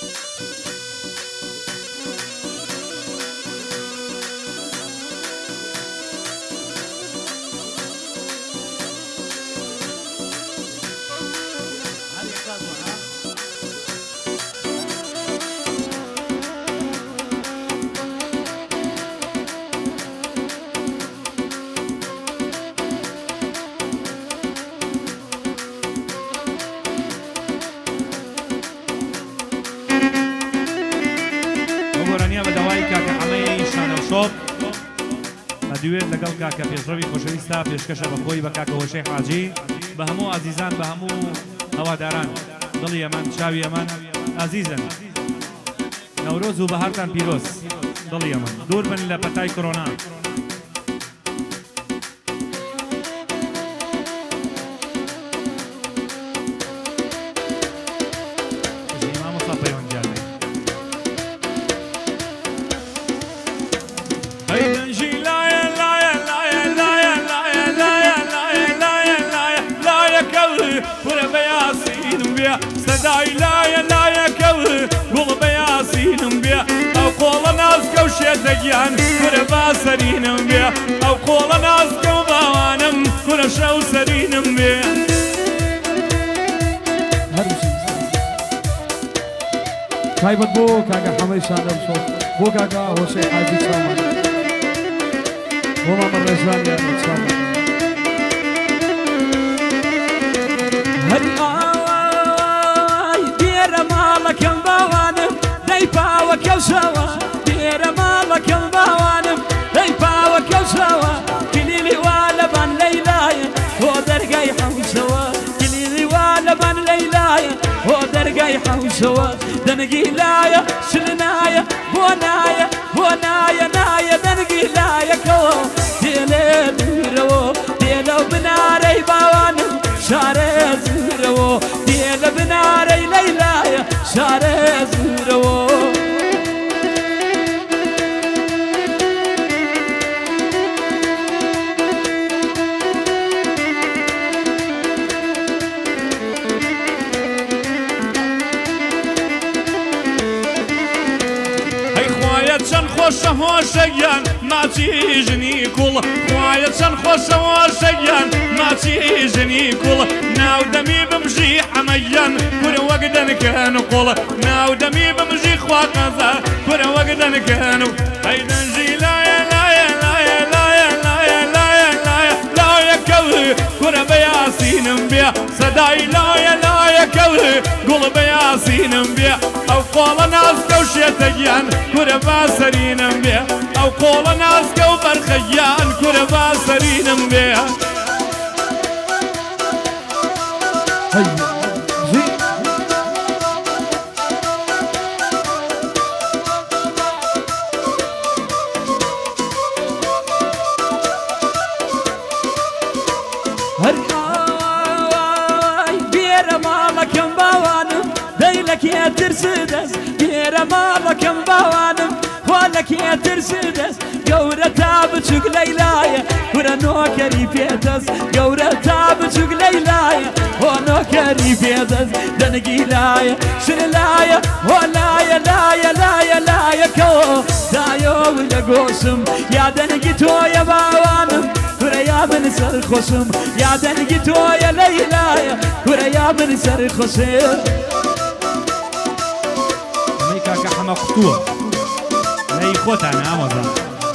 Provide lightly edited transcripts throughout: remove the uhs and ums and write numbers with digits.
دوێت لەگەڵ کاکە پێشڕەوی خۆشەویستە پێشکەشە بەخۆی بە کاکە هۆشەی حاجی بە هەموو عزیزان بە هەموو هەواداران دڵی ئەمان چاوی ئەمان عزیزن نەورۆز و بەهارتان پیرۆز دڵی ئەمان دوور بن لە پەتای کۆڕۆنا سەدای لایە لایەکەوت گوڵ بە یاسینم بێ ئەو قۆڵە نازکە و شێتەگیان کورە باسەرینم بێ ئەو قۆڵە نازکە و باوانم کورە شەو سەرینم بێ تایبەت بۆ کاکە حەمەی شاندەم شۆ بۆ کاکە هۆشەی حاجی چاومان بۆ مامە ڕێژوانیان چاومان ماڵەکەم باوانم دەی پاوە کەوشەوە دێرە ماڵەکەم باوانم دەی پاوە کەوشەوە کلیلی وا لەبان لەیلایە بۆ دەرگای حەوشەوە کلیلی وا لەبان لەیلایە بۆ دەرگای حەوشەوە دەنگی لایە شل نایە بۆ نایە بۆ نایە نایە دەنگی لایەکەوە دێلێ دوورەوە دێلە بنارەی باوانم شارێ زورەوە دێلە بنارەی لەیلایە شارێ زورەوە چەند خۆشە هۆشەگیان ماچی ژنی کوڵ خوایە چەند خۆشە هۆشەگیان ماچی ژنی کوڵ ناودەمی بمژی حەمەیان کورە وەک دەنکەن و قوڵ ناودەمی بمژی خوا قەزا کورە وەک دەنکەن و ئەی دەنجی لایە لایە لایە لایە لایە لایە لایە لایەکەوت کورە بە یاسینم بێ سەدای لایە لایەکەوت گوڵ بە یاسینم بێ ئەو قۆڵە نازکە و شێتەگیان کورە باسەرینم بێ ئەو قۆڵە نازکە و بەرخەگیان کورە باسەرینم بێ بێرە ماڵەکەم باوانم دەی لە کێ ترسدەست بێرە ماڵەکەم باوانم خوا لە کێ ترسدەست گەورە تا بچووک لەیلایە کورە نۆکەری پێدەست گەورە تا بچووک لەیلایە هۆ نۆکەری پێدەست دەنگی لایە شر لایە هۆ لایە لایە لایە لایەکەوە دایۆ لە گۆشم یا دەنگی تۆیە باوانم کورە یا من سەرخۆشم یا دەنگی تۆیە لەیلایە کورە یا من سەرخۆشم ئەمەی کاکە حەمە قوتووە لای خۆتانە ئامۆزان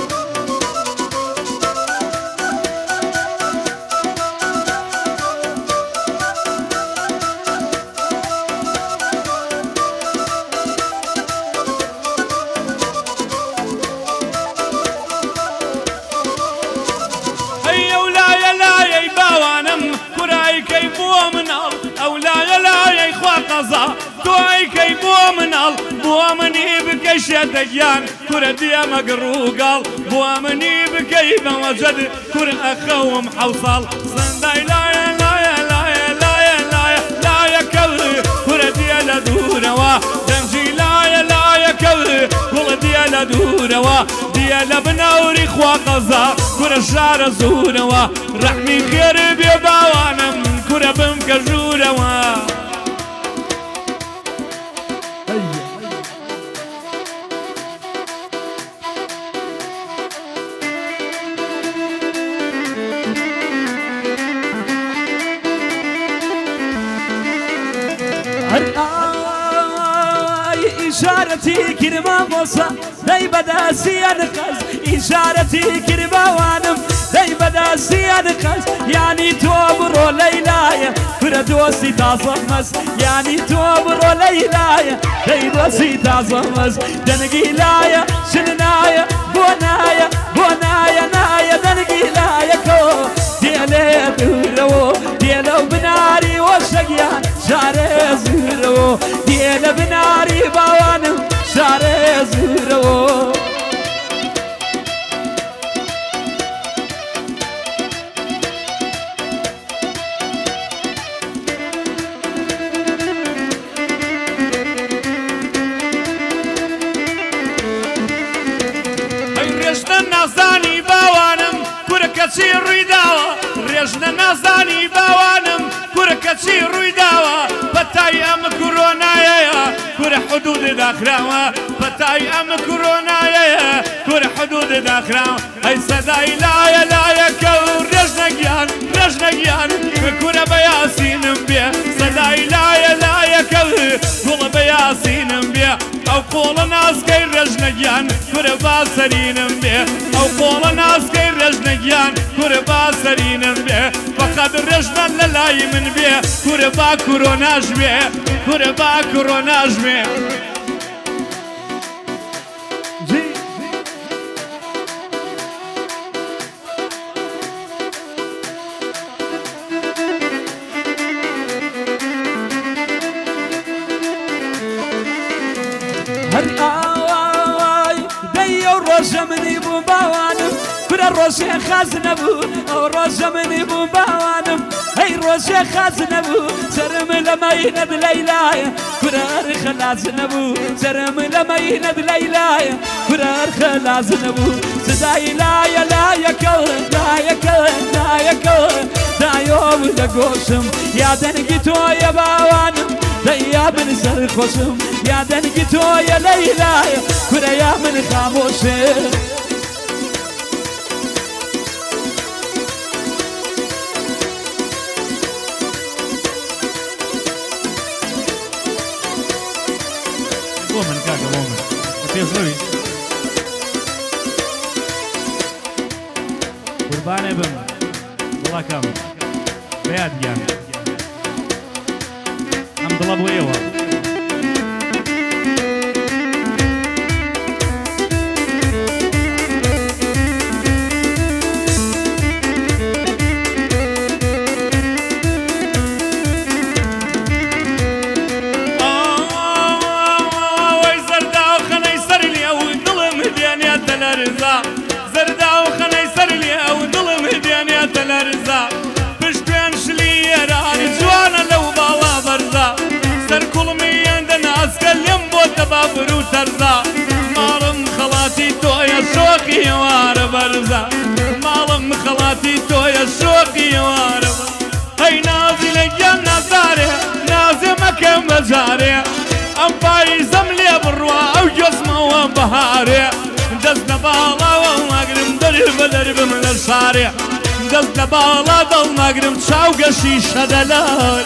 توای بۆ مناڵ بۆ منی بکەی شێتەگیان کورە دیەمە گڕووگاڵ بۆ منی بکەی بەوەجد کورە ئەخەوم حەوساڵ زەندای لایە لایە لایە لایە لایە لایەکەوت کورە دیە لە دوورەوە دەنجی لایە لایەکەوت گوڵ دیە لە دوورەوە دیە لە بنەوری خوا قەزا کورە شارە زورەوە ڕەحمی خێر بێ باوانم کورە بمکە ژوورەوە إشارتي كرما موسى داي بدا سيانقز إشارتي كرما وانم داي بدا سيانقز يعني توبرو ليلايا فردوسي تازمس يعني توبرو ليلايا دايدوسي تازمس دنقي لايا شننايا بونايا بونايا نايا دنقي لايا كو ديالي دورو ديالو بناري وشقيان شاري زورو ديالو بناري باوانم شاري زورو نازانی باوانم کورکەچی ڕووی داوە ڕێژنە نازانی باوانم کورکەچی ڕووی داوە بەتای ئەم کۆرۆنایەیە کورە حدود داخراوە بەتای ئەم کۆرۆنایەیە کورە حدود داخراوە ئەی سەدای لایە لایەکە و ڕێژنەگیان ڕێژنەگیان کورە بە یاسینم بێ سەدای لایە لایەکە گوڵە بە یاسینم بێ ئەو قۆڵە ناسکەی ڕێژنەگیان کورە باسەرینم بێ ئەو قۆڵە ناسکەی ڕێژنەگیان کورە باسەرینم بێ فەقەت ڕێژنان لە لای من بێ کورە با کۆرۆناش بێ کورە با کۆرۆناش بێ ڕۆژە منی بوو باوانم برە ڕۆژێ خاز نەبوو ئەو ڕۆژە منی بوو باوانم ئەی ڕۆژێ خاز نەبوو سەرم لە مەینەت لەیلایە کورە خەلاز نەبوو سەرم لە مەینەت لەیلایە کورە خەلاز نەبوو سزای لایە لایەکە لایەکە لایەکە دایۆم لە گۆشم یادەنگی تۆیە باوانم دەیا من سەرخۆشم یادەنگی تۆیە لەیلایە کورە یا من خامۆشێ بۆ من کاکە بۆ من پێشڕەوی قوربانێ بم وڵاکەم بەیادگیان ئەم دڵە بۆ ئێوە ماڵم خەڵاتی تۆیە شۆقی وارە بەرزە ماڵم خەڵاتی تۆیە شۆقی وارە هەی نازی لە گیان نازارێ نازێ مەکەم بەجارێ ئەم پاییزەم لێ بڕوا ئەو گوێزمەوە بەهارێ دەست لە باڵاوە ماگرم دەری بە دەربم لە شارێ دەست لە باڵا دڵ ماگرم چاو گەشی شەدەلار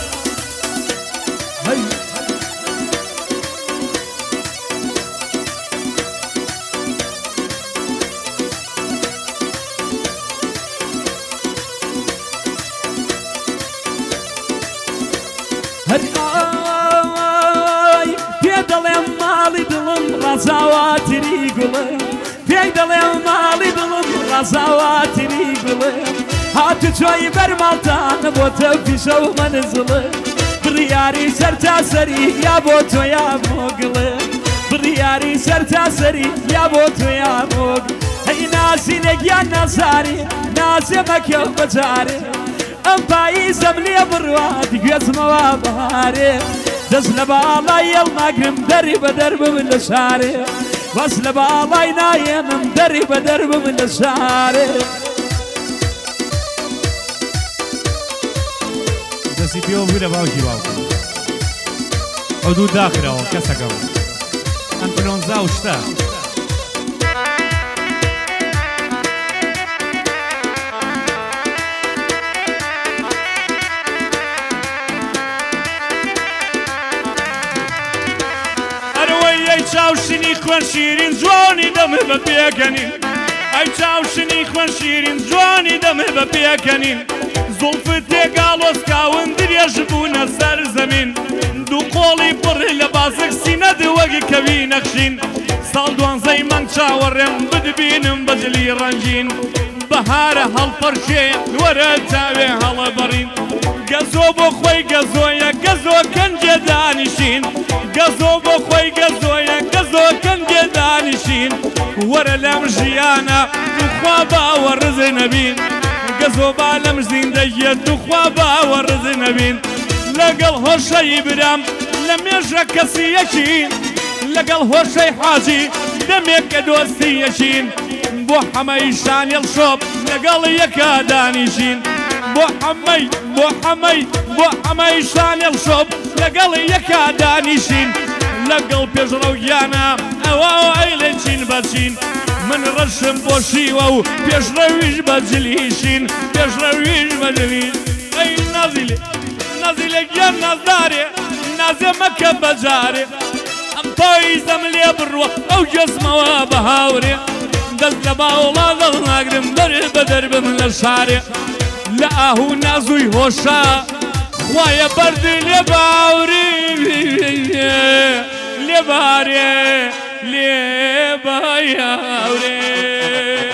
پێ دەڵێم ماڵی دڵم ڕەزاواتری گوڵێ پێی دەڵێم ماڵی دڵم ڕەزاواتری گوڵێ هاتو چۆی بەرماڵتانە بۆ تە پیشە و مەنزڵێ بڕیاری سەر تاسەری یا بۆ تۆ یا مۆگڵێ بڕیاری سەر تاسەری یا بۆ تۆ یا مۆگ هەی ناسی لەگیان نازاری نازێ مەکە بەجارێ ئەم پاییزەم لێ بڕوا دیگوێزمەوە بەهارێ دەست لە باڵای هێڵ ناگرم دەری بە دەربم لە شارێ وەس لە باڵای نایێنم دەری بە دەربم لە شارێ دەستی پێوە بوو لە باوکی باوکە حدود داخراوە کەسەکەم ئەم پلۆنزا و شتە ئەی چاوشنی خوێن شیرین جوانی دەمێ بە پێکەنین ئەی چاوشنی خوێن شیرین جوانی دەمێ بە پێکەنین زوڵفت تێگاڵۆسکاون درێژ بوونە سەر زەمین دوو قۆڵی پڕی لە بازک سینە دووەگی کەوی نەخشین ساڵ دوانزەی من چاوەڕێم بدبینم بەجلی ڕەنگین بەهارە هەڵپەرشێ وەرە چاوێ هەڵەبەڕین گەزۆ بۆ خۆی گەزۆیە گەزۆ کەنجێ دانیشین گەزۆ بۆ خۆی گەزۆیە گەزۆ کەنجێ دانیشین وەرە لەم ژیانە توخوا باوەڕز نەبین گەزۆ با لەم زیندەیە توخوا باوەڕز نەبین لەگەڵ هۆشەی برام لە مێژە کەسی یەکین لەگەڵ هۆشەی حاجی دەمێک کە دۆستی یەکین بۆ حەمەی شانێڵ شۆب لەگەڵ یەکە دانیشین بۆ حەمەی شانێڵ شۆب لەگەڵ یەکە دانیشین لەگەڵ پێشڕەویانە ئەوە ئەیلێ چین بەچین من ڕەشم بۆشیوە و پێشڕەویش بەجلیشین پێشڕەویش بەجلیش ئەی نازیلێ گیان نازدارێ نازێ مەکە بەجارێ ئەم پاییزەم لێ بڕوە ئەو جەسمەوە بە هاورێ دەست لە باوڵا دڵ ناگرم بەرێ بە دەربم لە شارێ لە ئاهوو نازووی هۆشە خوایە بەردی لێ باوری لێ بارێ لێ بایاورێ